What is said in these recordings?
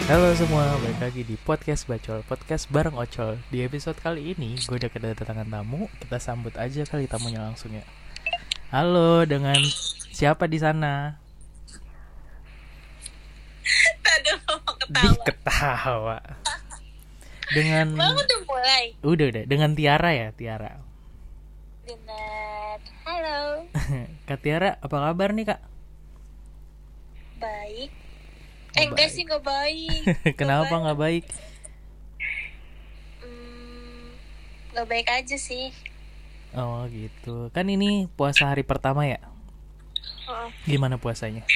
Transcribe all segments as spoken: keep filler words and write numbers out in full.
Halo semua, balik lagi di Podcast Bacol, podcast bareng Ocol. Di episode kali ini, gue udah kedatangan tamu. Kita sambut aja kali tamunya langsung ya. Halo, dengan siapa di sana? Aduh, mau Di ketawa. ketawa. Dengan Bang udah mulai. Udah udah, dengan Tiara ya, Tiara. Benar. Halo. Kak Tiara, apa kabar nih, Kak? Baik. Oh, eh enggak baik. sih, enggak baik. Kenapa Nggak nggak baik? Hmm, nggak baik aja sih. Oh gitu. Kan ini puasa hari pertama ya. Oh, Gimana puasanya?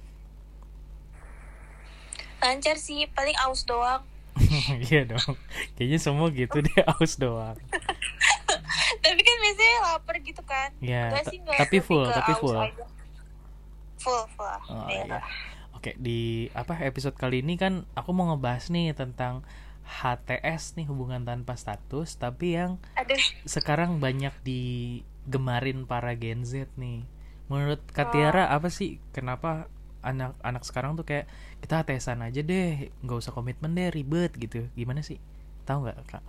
lancar sih, paling aus doang. Iya dong. Kayaknya semua gitu deh, aus doang. Tapi kan biasanya lapar gitu kan. Ya, Enggak ta- sih, enggak. tapi lebih full, ke tapi aus full. aja. Full, full. Oh Iya. iya. Oke, di apa episode kali ini kan aku mau ngebahas nih tentang H T S nih, hubungan tanpa status, tapi yang Aduh. sekarang banyak digemarin para Gen Z nih. Menurut Oh. Kak Tiara apa sih kenapa anak-anak sekarang tuh kayak kita H T S-an aja deh, nggak usah komitmen deh, ribet gitu. Gimana sih? Tahu nggak, Kak?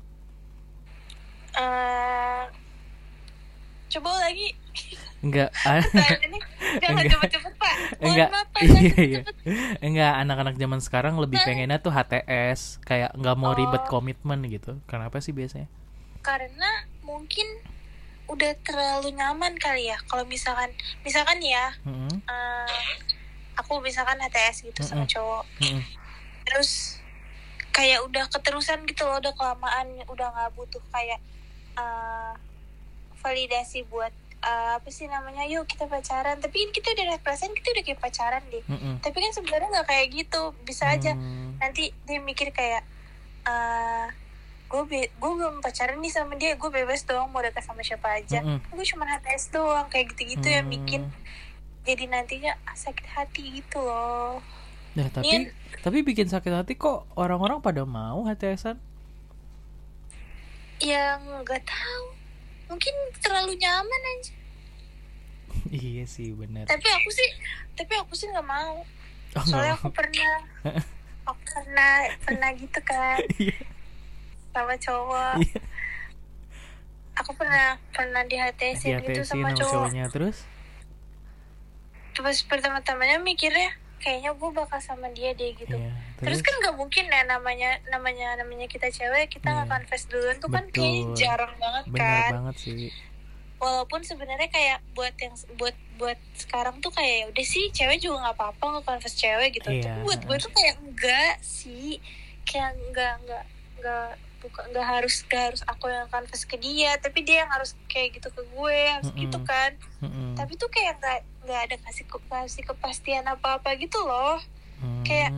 Eh, coba lagi. Enggak. ah, Pertanyaannya jangan Enggak. cepet-cepet, Pak. Mohon Enggak. maaf, Pak, Iya, jangan iya. cepet-cepet. Enggak, anak-anak zaman sekarang lebih pengennya tuh H T S, kayak nggak mau ribet Oh. komitmen gitu. Kenapa sih biasanya? Karena mungkin udah terlalu nyaman kali ya. Kalau misalkan misalkan ya Mm-mm, eh, aku misalkan H T S gitu sama Mm-mm. cowok, mm-mm. terus kayak udah keterusan gitu loh, udah kelamaan, udah nggak butuh kayak eh, validasi buat eh, apa sih namanya, yuk kita pacaran. Tapi kan kita udah ada perasaan, kita udah kayak pacaran deh. Mm-mm. Tapi kan sebenarnya nggak kayak gitu. Bisa aja Hmm, nanti dia mikir kayak eh gue be- gue belum pacaran nih sama dia, gue bebas dong mau dekat sama siapa aja. Mm-mm. Gue cuma H T S doang, kayak gitu-gitu yang hmm. bikin jadi nantinya sakit hati gitu loh. Nah, tapi Nin. tapi bikin sakit hati kok orang-orang pada mau H T S-an? Yang nggak tahu, mungkin terlalu nyaman aja. Iya sih, benar. Tapi aku sih, tapi aku sih nggak mau. Oh, Soalnya nggak aku mau. pernah, aku pernah pernah gitu kan Iya, sama cowok. iya. Aku pernah pernah di H T S-in Di gitu H T S-in sama sama cowok. cowoknya terus? Terus pertama-tamanya mikirnya kayaknya gue bakal sama dia deh gitu. Iya, Terus terus kan nggak mungkin ya, namanya namanya namanya kita cewek, kita nggak Iya. confess duluan tuh kan kayaknya betul. jarang banget Benar kan. banget sih. Walaupun sebenarnya kayak buat yang buat buat sekarang tuh kayak ya udah sih, cewek juga nggak apa-apa nggak confess cewek gitu. Iya, Tapi buat gue tuh kayak enggak sih, kayak enggak enggak enggak bukan enggak harus enggak harus aku yang confess ke dia, tapi dia yang harus kayak gitu ke gue, harus Mm-mm. gitu kan. Mm-mm. Tapi tuh kayak nggak nggak ada kasih kasih kepastian apa-apa gitu loh. Hmm. Kayak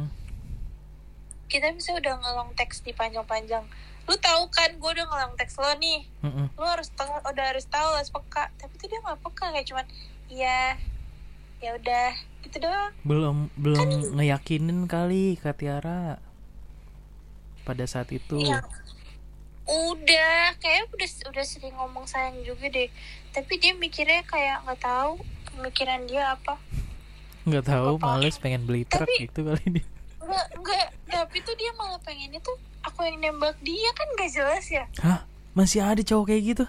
kita misalnya udah ngelong teks di panjang-panjang, lu tahu kan gue udah ngelong teks lo nih, Mm-mm. lu harus tahu, udah harus tahu, harus peka. Tapi tuh dia nggak peka, kayak cuman iya ya udah gitu doang. belum belum ngeyakinin kali Kak Tiara pada saat itu. Ya udah kayak udah udah sering ngomong sayang juga deh, tapi dia mikirnya kayak nggak tahu pemikiran dia apa. Nggak tahu, Apa? males pengen beli truk Tapi- gitu kali dia. Enggak, enggak, tapi tuh dia malah pengennya tuh aku yang nembak dia, kan gak jelas ya. Hah? Masih ada cowok kayak gitu?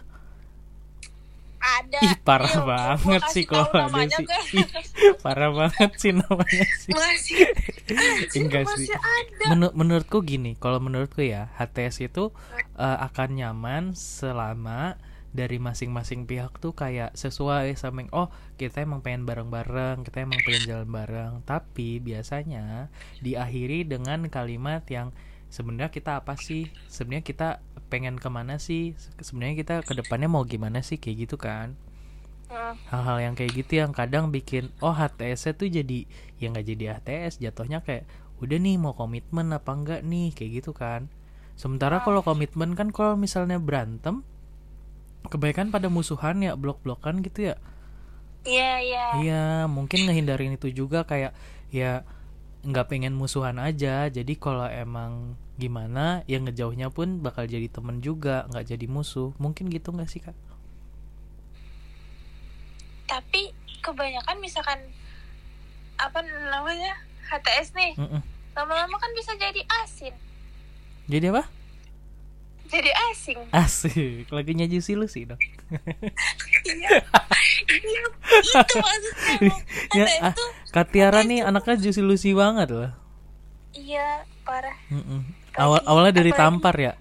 Ada. Ih, parah Iya, gua- banget gua sih kasih kalau tahu ada namanya sih. kan. Ih, parah banget sih namanya sih. Masih anjir, Enggak masih sih. ada. Menur- menurutku gini, kalau menurutku ya, H T S itu eh, akan nyaman selama dari masing-masing pihak tuh kayak sesuai sama yang, oh kita emang pengen bareng-bareng, kita emang pengen jalan bareng. Tapi biasanya diakhiri dengan kalimat yang sebenarnya kita apa sih? Sebenarnya kita pengen kemana sih? Sebenarnya kita kedepannya mau gimana sih? Kayak gitu kan? Hmm. Hal-hal yang kayak gitu yang kadang bikin oh H T S-nya tuh jadi ya nggak jadi H T S, jatuhnya kayak udah nih mau komitmen apa enggak nih, kayak gitu kan. Sementara kalau komitmen kan kalau misalnya berantem kebanyakan pada musuhan ya, blok-blokan gitu ya. Iya, iya. Iya, mungkin ngehindarin itu juga kayak ya nggak pengen musuhan aja. Jadi kalau emang gimana ya ngejauhnya pun bakal jadi temen juga, nggak jadi musuh. Mungkin gitu nggak sih, Kak? Tapi kebanyakan misalkan apa namanya H T S nih, Mm-mm. lama-lama kan bisa jadi asin, Jadi apa? jadi asing. Asik. Lagunya Juicy Lucy dong. Iya, iya, itu maksudnya. Ya, H T S ah, tuh, Kak Tiara H T S nih tuh- anaknya Juicy Lucy banget loh. iya parah. Mm-mm. Awal awalnya dari apalagi- tampar ya.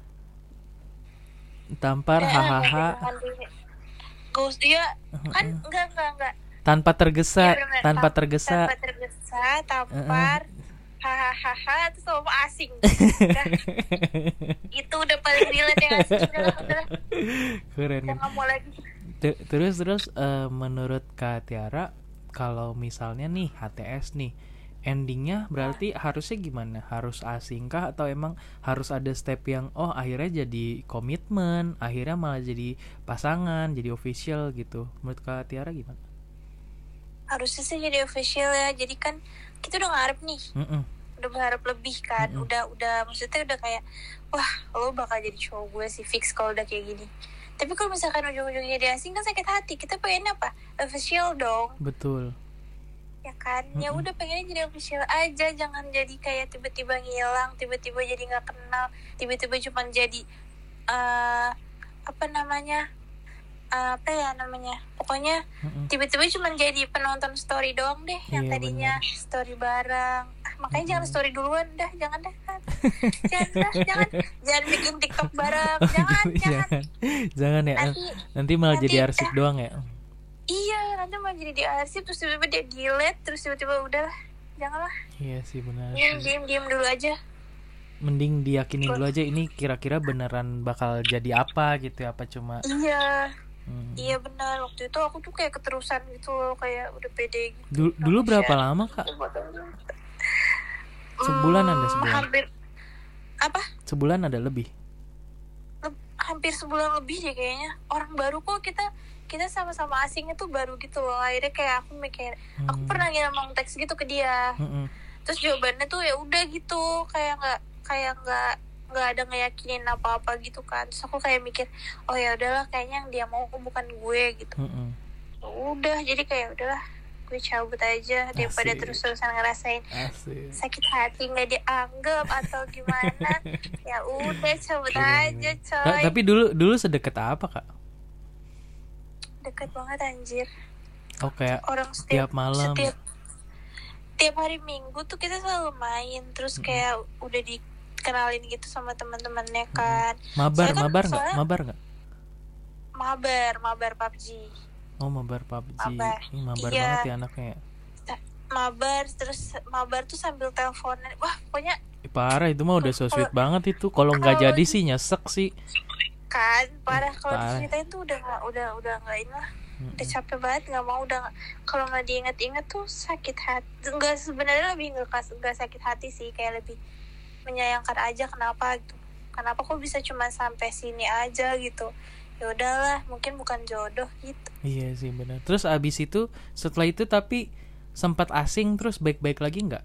Tampar Eh, hahaha jangan di- Ghost, iya kan enggak enggak enggak. tanpa tergesa, Iya, bener. tanpa Tam- tergesa. tanpa tergesa, tampar, hahaha, terus sama asing. Udah, itu udah paling relate yang asing. Udah, udah, Keren udah kan. nggak mau lagi. Te- Terus terus eh, menurut Kak Tiara kalau misalnya nih H T S nih endingnya berarti harusnya gimana? Harus asing kah atau emang harus ada step yang oh akhirnya jadi komitmen, akhirnya malah jadi pasangan, jadi official gitu. Menurut Kak Tiara gimana? Harusnya sih jadi official ya. Jadi kan kita udah ngarep nih, Mm-mm. udah berharap lebih kan. Mm-mm. Udah udah maksudnya udah kayak wah lo bakal jadi cowok gue sih fix kalau udah kayak gini. Tapi kalau misalkan ujung-ujungnya jadi asing kan sakit hati. Kita pengen apa? Official dong. Betul. Ya kan, ya Mm-mm. udah pengennya jadi official aja, jangan jadi kayak tiba-tiba ngilang, tiba-tiba jadi nggak kenal, tiba-tiba cuma jadi eh apa namanya Eh, apa ya namanya, pokoknya Mm-mm. tiba-tiba cuma jadi penonton story doang deh, yang Iya, tadinya story bareng. Ah, makanya jangan Mm-mm. story duluan dah, jangan dah kan. jangan dah, jangan jangan bikin TikTok bareng, jangan jangan. jangan, jangan ya. Nanti Nanti malah nanti- jadi arsip doang ya. iya, nanti malah jadi di arsip terus tiba-tiba dia delete terus tiba-tiba udahlah, janganlah. Iya sih benar. Diem diem diem dulu aja. Mending diyakinin dulu aja ini kira-kira beneran bakal jadi apa gitu ya, apa cuma Iya. hmm. Iya benar, waktu itu aku tuh kayak keterusan gitu loh, kayak udah pede gitu. Du- dulu berapa lama Kak? Sebulan ada, Hmm, sebulan. Hampir apa? Sebulan ada lebih. Leb- hampir sebulan lebih deh kayaknya. Orang baru kok, kita kita sama-sama asingnya tuh baru gitu loh. Akhirnya kayak aku mikir, aku Hmm. pernah ngomong teks gitu ke dia. Mm-mm. Terus jawabannya tuh ya udah gitu, kayak nggak kayak nggak nggak ada ngeyakinin apa-apa gitu kan. Terus aku kayak mikir, oh ya udahlah, kayaknya yang dia mau bukan gue gitu. Mm-mm. Udah, jadi kayak udahlah, gue cabut aja daripada Asik. terus-terusan ngerasain Asik. sakit hati nggak dianggap atau gimana. Ya udah cabut Keren, aja keren. coy. Ta- tapi dulu dulu sedekat apa Kak? Deket banget anjir. Oh kayak Orang setiap tiap malam. setiap tiap hari Minggu tuh kita selalu main, terus Mm-mm. kayak udah dikenalin gitu sama teman-temannya kan. Mabar, Soalnya kan- mabar nggak? soalnya- Mabar nggak? Mabar, mabar P U B G. Oh mabar P U B G. Mabar. Ih, mabar Iya. banget ya anaknya. Ya. Mabar terus mabar tuh sambil teleponan. Wah, pokoknya Ih, parah itu mah udah so Kalau- sweet banget itu. Kalau nggak kalau jadi di- sih nyesek sih. kan parah kalau Parah. diceritain tuh udah nggak udah udah nggak ini lah. Mm-mm. Udah capek banget, nggak mau, udah nggak- kalau nggak diinget-inget tuh sakit hati. Enggak, sebenarnya lebih nggak kas- nggak sakit hati sih, kayak lebih menyayangkan aja kenapa gitu, kenapa kok bisa cuma sampai sini aja gitu. Ya udahlah, mungkin bukan jodoh gitu. Iya sih benar. Terus abis itu setelah itu tapi sempat asing terus baik-baik lagi nggak?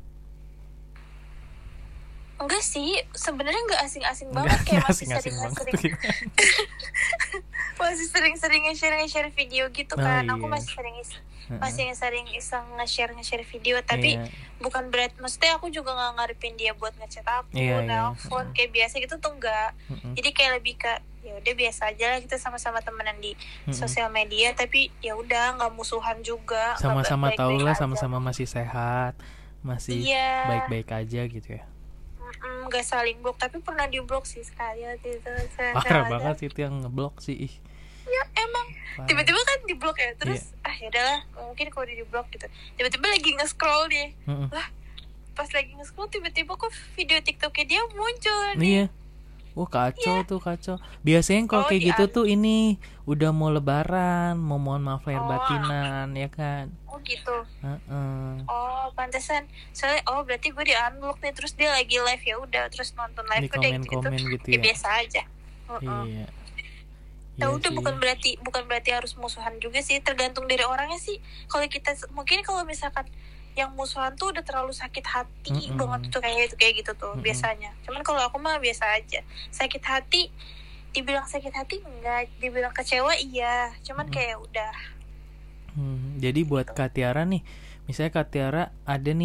Enggak sih, sebenarnya nggak asing-asing banget, Nggak kayak masih asing-asing banget. sering-sering masih sering-sering nge-share nge-share video gitu Oh, kan. iya. Aku masih sering is- Heeh. masih sering iseng nge-share nge-share video, tapi Iya. bukan berat, mesti aku juga nggak ngarepin dia buat ngechat aku, Iya, iya. nelfon Mm-mm. kayak biasa gitu tuh enggak. Mm-mm. Jadi kayak lebih ke ya udah biasa aja lah, kita sama-sama temenan di Mm-mm. sosial media, tapi ya udah nggak musuhan juga, nggak Sama-sama baik-baik tahu lah, aja. sama-sama masih sehat, masih Iya. baik-baik aja gitu ya. Mm-mm, nggak saling blok, tapi pernah di blok sih sekali waktu itu. Saya- Parah saya- banget sih itu yang ngeblok sih. Ih, Ya emang parah. tiba-tiba kan di blok ya, terus Iya. ah ya udahlah, mungkin kalau di blok gitu, tiba-tiba lagi nge-scroll deh, Mm-mm. pas lagi nge-scroll tiba-tiba kok video TikToknya dia muncul nih. Iya. Wah kacau tuh kacau. Biasanya kalau Oh, kayak di gitu an- tuh ini udah mau lebaran, mau mohon maaf lahir Oh. batinan ya kan. Oh gitu. Heeh. Oh pantesan, soalnya oh berarti gue di unblock nih, terus dia lagi live, ya udah terus nonton live Di udah gitu, komen-komen gitu ya ya. biasa aja. Heeh. Iya. Ya Iya udah, sih. bukan berarti bukan berarti harus musuhan juga sih, tergantung dari orangnya sih. Kalau kita mungkin kalau misalkan yang musuhan tuh udah terlalu sakit hati Mm-mm. banget tuh, kayak gitu kayak gitu tuh Mm-mm. biasanya. Cuman kalau aku mah biasa aja. Sakit hati, dibilang sakit hati enggak, dibilang kecewa iya, cuman Mm-mm. kayak udah. Hmm, jadi buat Kak Tiara nih, misalnya Kak Tiara ada nih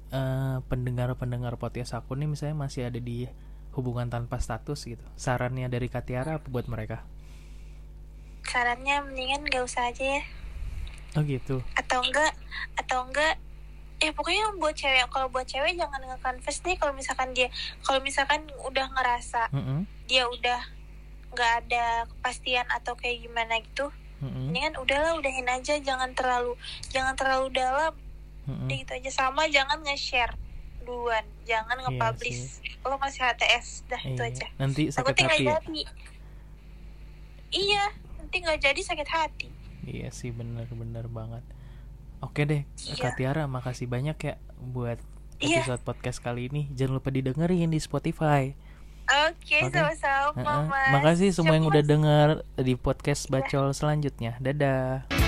uh, pendengar-pendengar podcast aku nih misalnya masih ada di hubungan tanpa status gitu, sarannya dari Kak Tiara apa buat mereka? Sarannya mendingan gak usah aja ya. Oh gitu. Atau enggak, atau enggak, ya pokoknya buat cewek, kalau buat cewek jangan nge-confess deh kalau misalkan dia, kalau misalkan udah ngerasa Mm-mm. dia udah nggak ada kepastian atau kayak gimana gitu, Mm-mm. mendingan udahlah udahin aja, jangan terlalu, jangan terlalu dalam. Mm-mm. Udah gitu aja, sama jangan nge-share duluan, jangan Iya nge-publish. Lo masih H T S, dah itu Iya. aja. Nanti sakit Takutnya nggak hati ya? jadi. Iya, nanti nggak jadi sakit hati. Iya sih, bener-bener banget. Oke deh, Iya. Kak Tiara, makasih banyak ya buat Iya. episode podcast kali ini. Jangan lupa didengerin di Spotify. Oke, Oke. sama-sama, Uh-uh. Mas. Makasih semua yang Siapa, udah Mas? denger di podcast Bacol selanjutnya. Dadah.